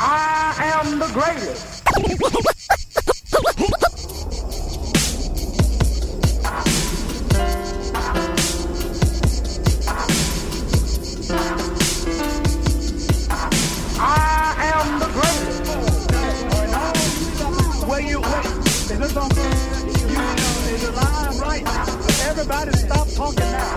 I am the greatest. I am the greatest. Where you wait? There's a line right now. Everybody stop talking now.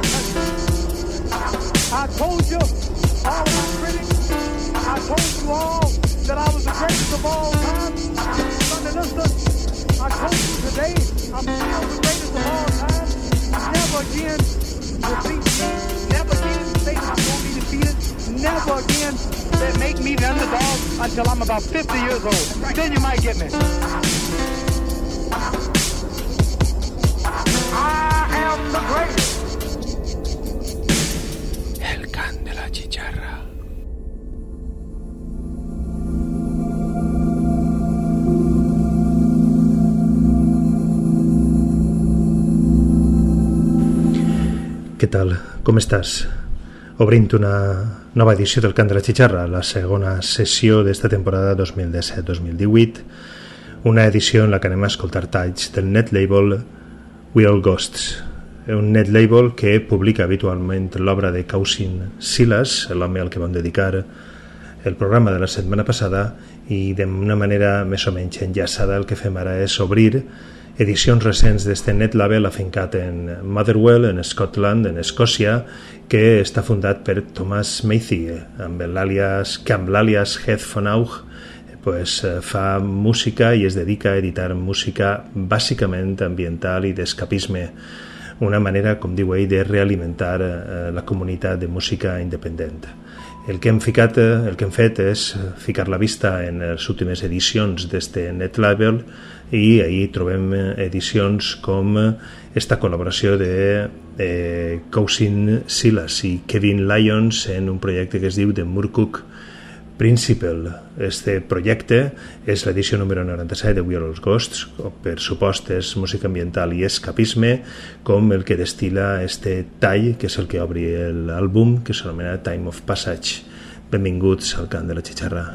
I told you, all of my critics, I told you all that I was the greatest of all time. Sunday, listen, I told you today, I'm still the greatest of all time. Never again defeat me. Never again say I won't be defeated. Never again that make me the underdog until I'm about 50 years old. Then you might get me. I am the greatest. El can de la chicharra. Què tal? Com estàs? Obrint una nova edició del Cant de la Xixarra, la segona sessió d'esta temporada 2017-2018, una edició en la que anem a escoltar talls del net label We All Ghosts, un net label que publica habitualment l'obra de Cousin Silas, l'home al que vam dedicar el programa de la setmana passada, i d'una manera més o menys enllaçada el que fem ara és obrir edicions recents d'este net label afincat en Motherwell, en Scotland, en Escòcia, que està fundat per Thomas Mathy, amb l'àlias Heath von Augh, fa música i es dedica a editar música bàsicament ambiental i d'escapisme, una manera, com diu ell, de realimentar la comunitat de música independent. El que hem fet és ficar la vista en les últimes edicions d'este net label i ahir trobem edicions com esta col·laboració de Cousin Silas i Kevin Lyons en un projecte que es diu The Moorcook Principle. Este projecte és l'edició número 97 de We Are All Ghosts, per supost és música ambiental i escapisme, com el que destila este tall, que és el que obri l'àlbum, que s'anomena Time of Passage. Benvinguts al Cant de la Xixarra.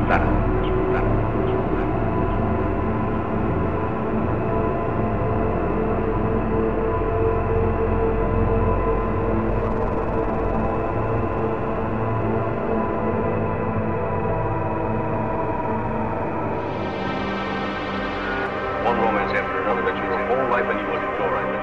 One romance after another, but your whole life and you will ignore it.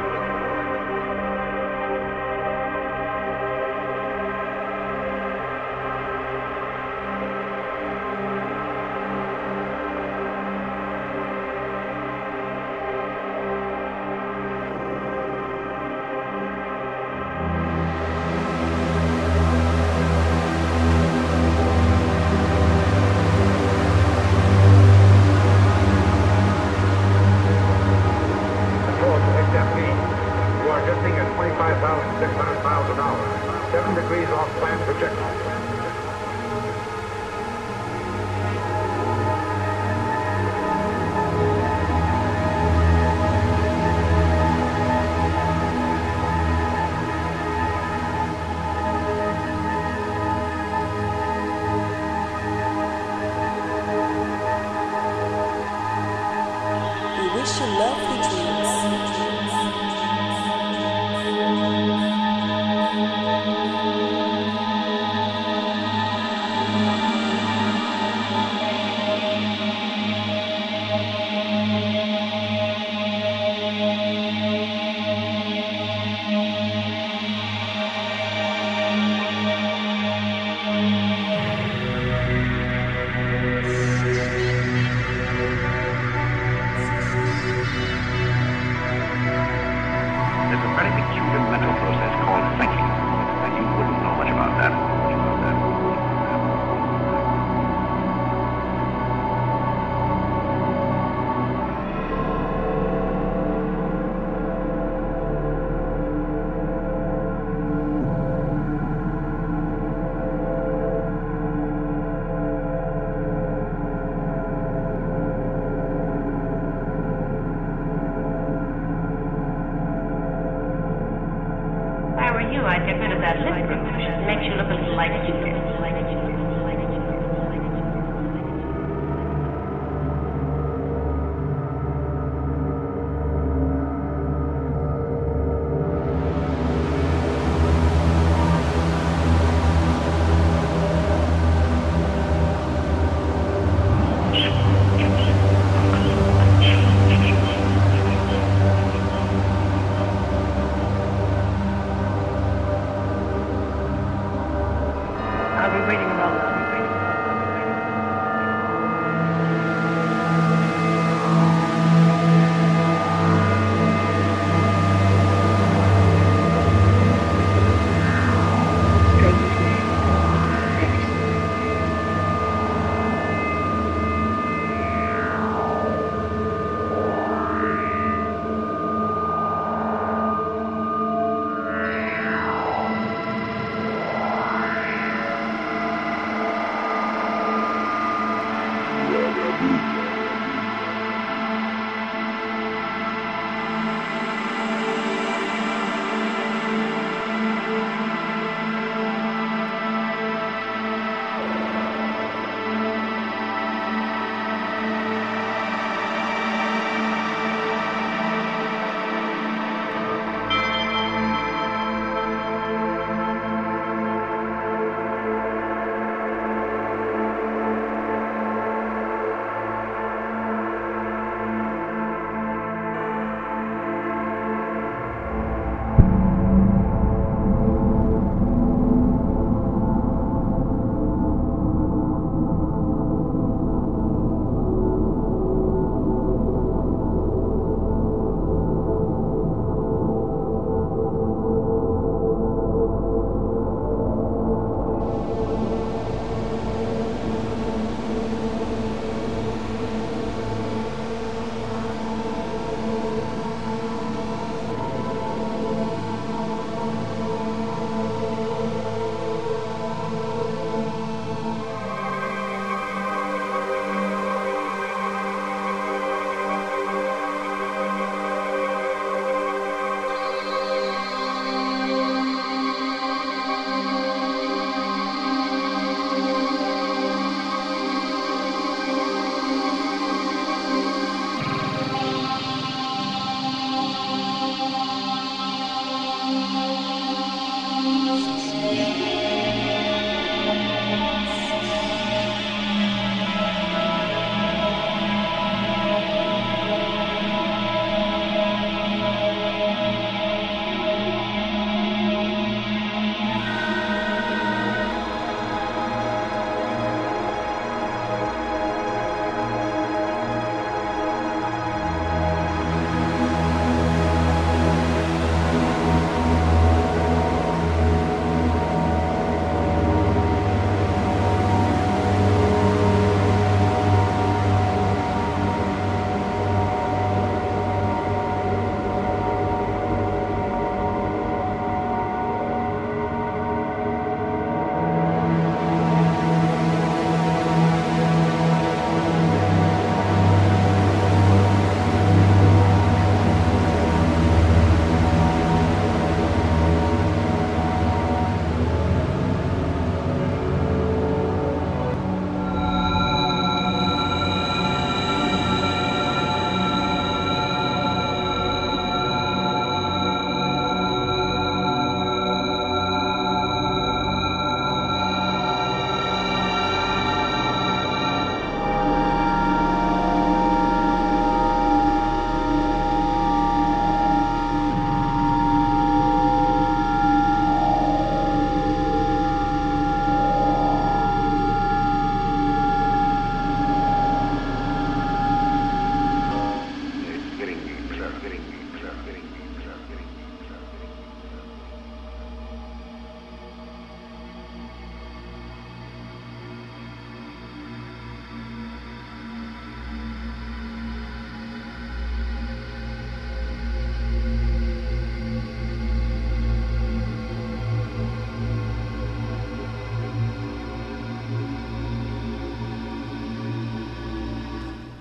You are drifting at 25,600 miles an hour, 7 degrees off plan projectile. We wish you lovely dreams. I'd get rid of that lip rouge. It makes you look a little like you.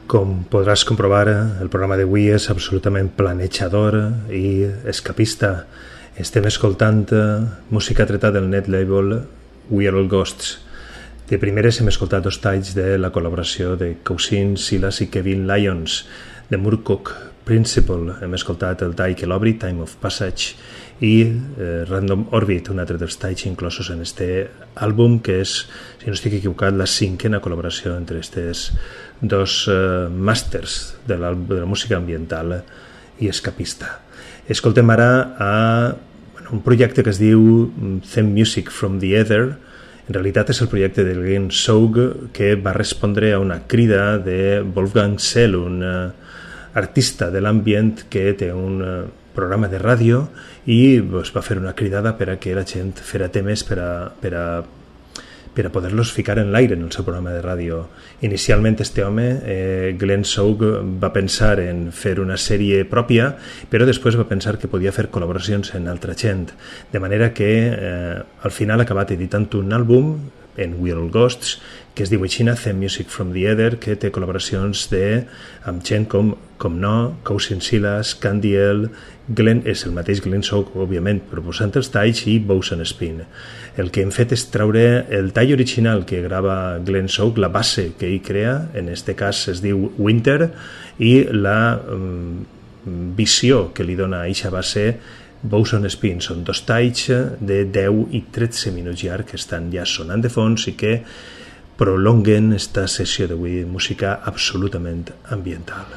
Com podràs comprovar, el programa d'avui és absolutament planejador i escapista. Estem escoltant música treta del net label We Are All Ghosts. De primeres hem escoltat dos talls de la col·laboració de Cousin, Silas i Kevin Lyons. De Moorcock Principle hem escoltat el tall que l'obri, Time of Passage, i Random Orbit, un altre dels talls inclosos en este àlbum, que és, si no estic equivocat, la cinquena col·laboració entre estes dos màsters de la música ambiental i escapista. Escoltem ara un projecte que es diu Theme Music from the Ether. En realitat és el projecte de Glenn Saug, que va respondre a una crida de Wolfgang Sell, un artista de l'ambient que té un programa de ràdio, i va fer una cridada per a que la gent fera temes per a poder-los ficar en l'aire en el seu programa de ràdio. Inicialment este home, Glenn Saug, va pensar en fer una sèrie pròpia, però després va pensar que podia fer col·laboracions amb altra gent, de manera que al final ha acabat editant un àlbum en We Are All Ghosts, que es diu Xina, Theme Music from the Ether, que té col·laboracions amb gent com no, Cousin Silas, Candy L, Glenn, és el mateix Glenn Saug, òbviament, proposant els talls, i Boson Spin. El que hem fet és traure el tall original que grava Glenn Saug, la base que ell crea, en este cas es diu Winter, i la visió que li dona a eixa base Boson Spin. Són dos talls de 10 i 13 minuts llarg que estan ja sonant de fons i que prolonguen esta sessió d'avui, música absolutament ambiental.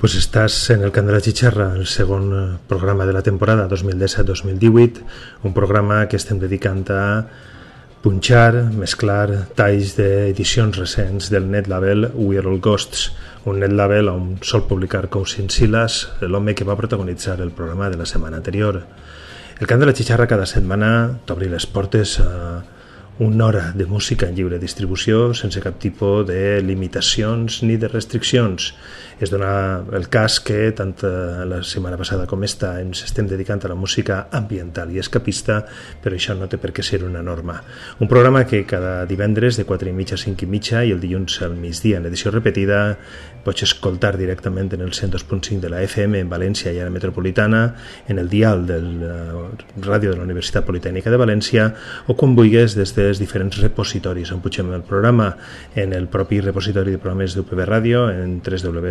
Pues estàs en el Cant de la Xixarra, el segon programa de la temporada 2017-2018, un programa que estem dedicant a punxar, mesclar talls d'edicions recents del netlabel We Are All Ghosts, un netlabel on sol publicar Cousin Silas, l'home que va protagonitzar el programa de la setmana anterior. El Cant de la Xixarra cada setmana t'obri les portes a una hora de música en lliure distribució sense cap tipus de limitacions ni de restriccions. Es dona el cas que tant la setmana passada com esta ens estem dedicant a la música ambiental i escapista, però això no té per què ser una norma. Un programa que cada divendres de 4:30 a 5:30 i el dilluns al migdia en edició repetida pots escoltar directament en el 102.5 de la FM en València i a la metropolitana, en el dial de la ràdio de la Universitat Politècnica de València o quan vulguis des dels diferents repositoris on pugem el programa, en el propi repositori de programes d'UPB Ràdio, en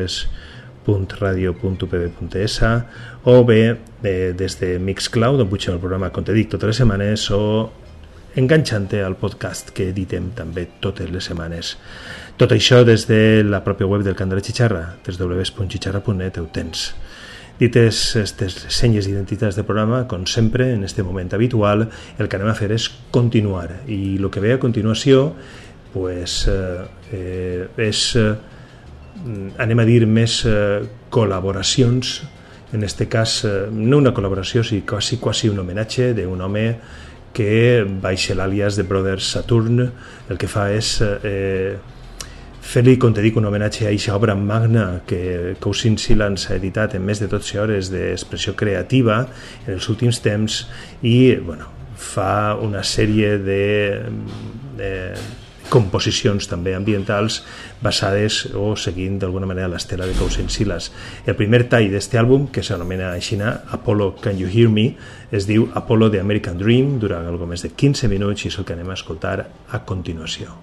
www.radio.upb.es o bé des de Mixcloud on pugem el programa, com te dic, totes les setmanes o enganxant-te al podcast que editem també totes les setmanes. Tot això des de la pròpia web del Cant de la Xixarra, www.xixarra.net, ho tens. Dites aquestes senyes d'identitats de programa, com sempre, en este moment habitual, el que anem a fer és continuar. I el que ve a continuació pues, anem a dir més col·laboracions, en este cas no una col·laboració, sinó quasi un homenatge d'un home que baixa l'àlies de Brother Saturn. El que fa és fer-li, com te dic, un homenatge a aquesta obra magna que Cousin Silas ha editat en més de 12 hores d'expressió creativa en els últims temps i fa una sèrie de composicions també ambientals basades o seguint d'alguna manera l'estela de Cousin Silas. El primer tall d'este àlbum, que s'anomena així Apollo Can You Hear Me, es diu Apollo The American Dream, dura algo més de 15 minuts i és el que anem a escoltar a continuació.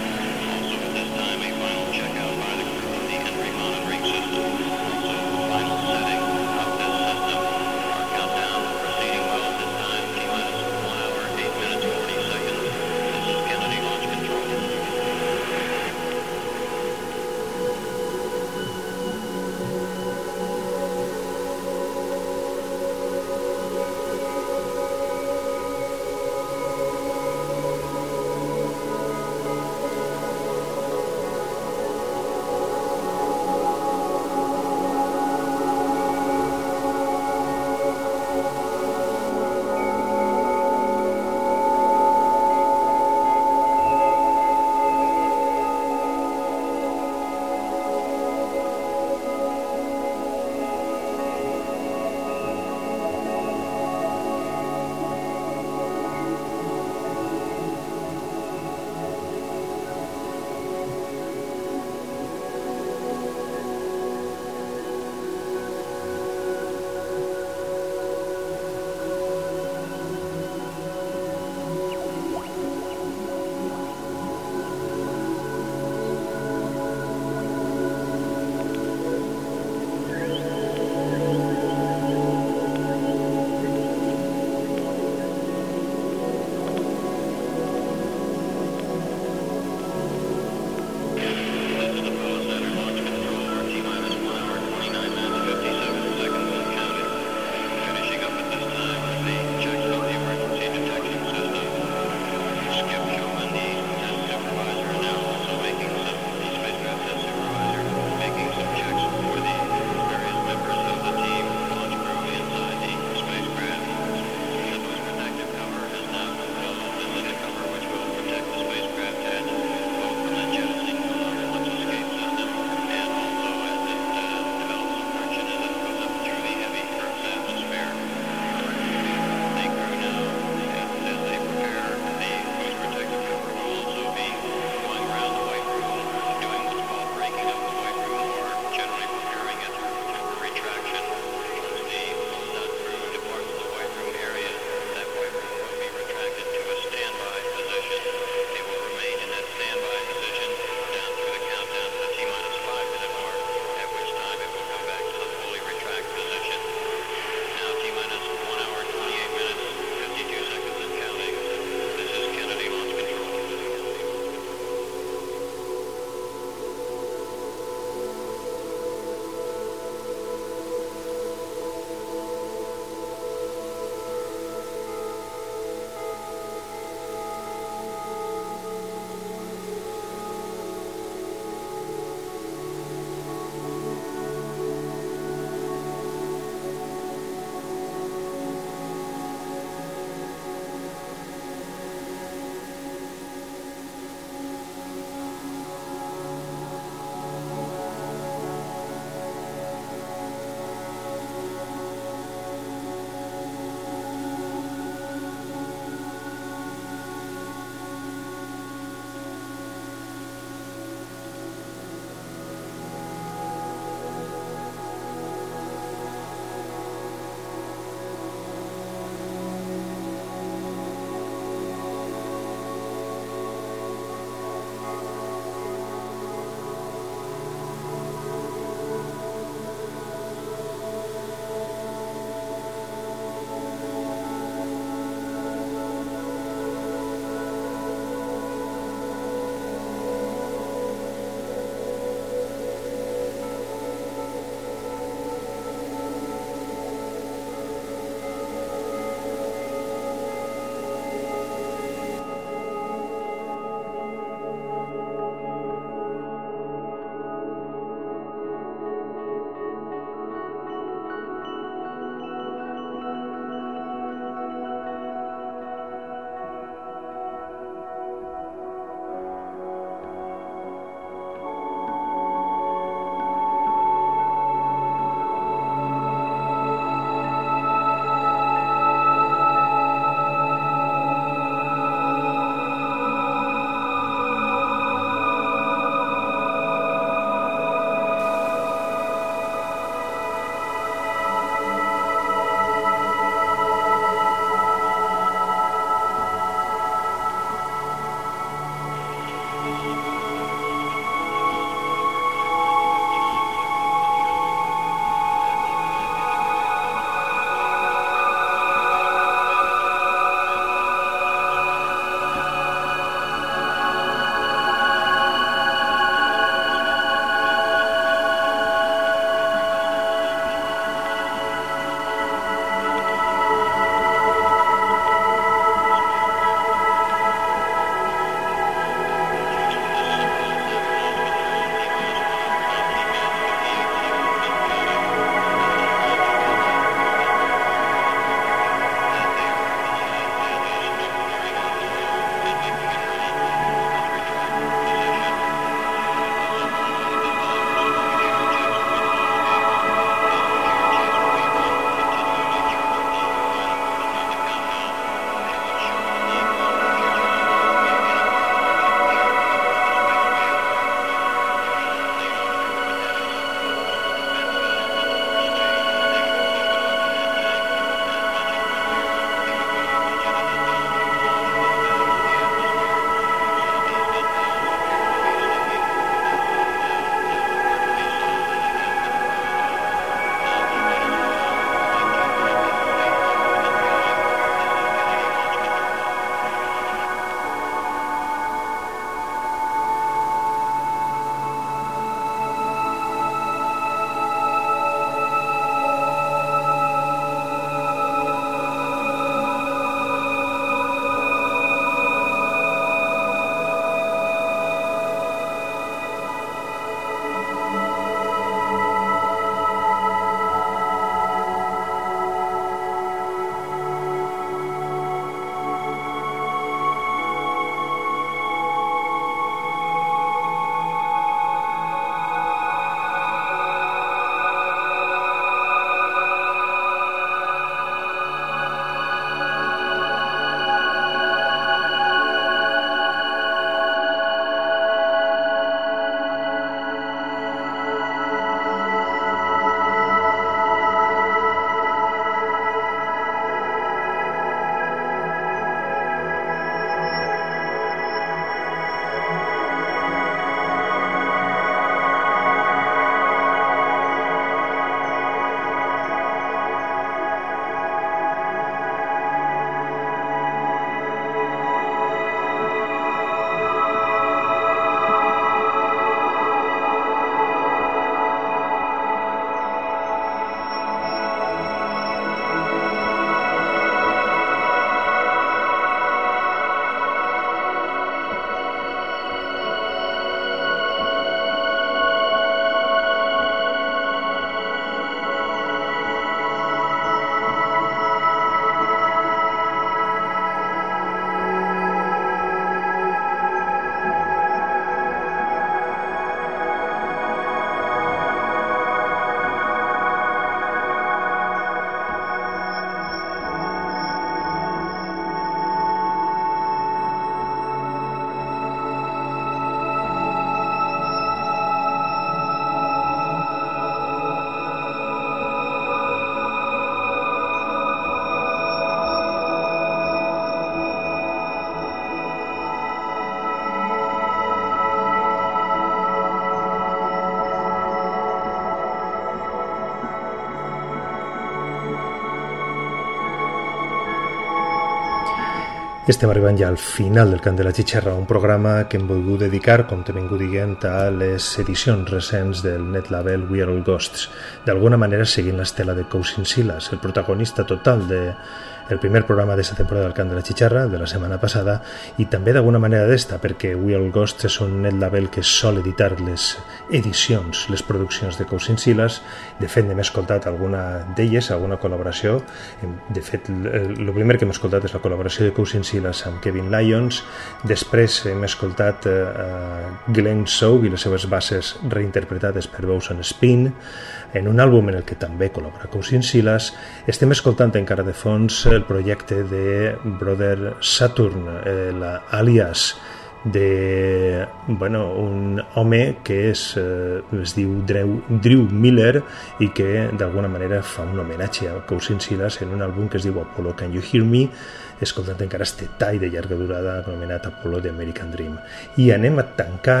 Estem arribant ja al final del Cant de la Xixarra, un programa que hem volgut dedicar, com t'he vingut dient, a les edicions recents del net label We Are All Ghosts, d'alguna manera seguint l'estela de Cousin Silas, el protagonista total del primer programa d'aquesta temporada del Cant de la Xixarra, de la setmana passada, i també d'alguna manera d'esta, perquè We Are All Ghosts és un net label que sol editar les edicions, les produccions de Cousin Silas. De fet, n'hem escoltat alguna d'elles, alguna col·laboració. De fet, el primer que hem escoltat és la col·laboració de Cousin Silas amb Kevin Lyons. Després hem escoltat Glenn Sogue i les seves basses reinterpretades per veus en Spin, en un àlbum en el que també col·labora Cousin Silas. Estem escoltant encara de fons el projecte de Brother Saturn, l'àlies de un home que es diu Drew Miller i que d'alguna manera fa un homenatge a Cousin Silas en un àlbum que es diu Apollo Can You Hear Me, escoltant encara este tall de llarga durada anomenat Apollo de American Dream. I anem a tancar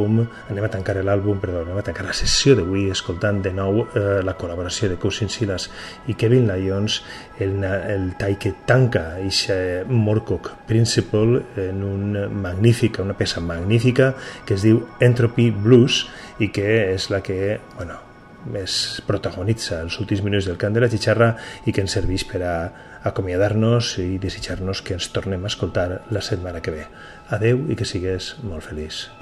la sessió d'avui escoltant de nou la col·laboració de Cousin Silas i Kevin Lyons, el tall que tanca aquest Moorcock Principle en una peça magnífica que es diu Entropy Blues i que és la que més protagonitza els últims minuts del Cant de la Xixarra i que ens serveix per a acomiadar-nos i desitjar-nos que ens tornem a escoltar la setmana que ve. Adeu i que sigues molt feliç.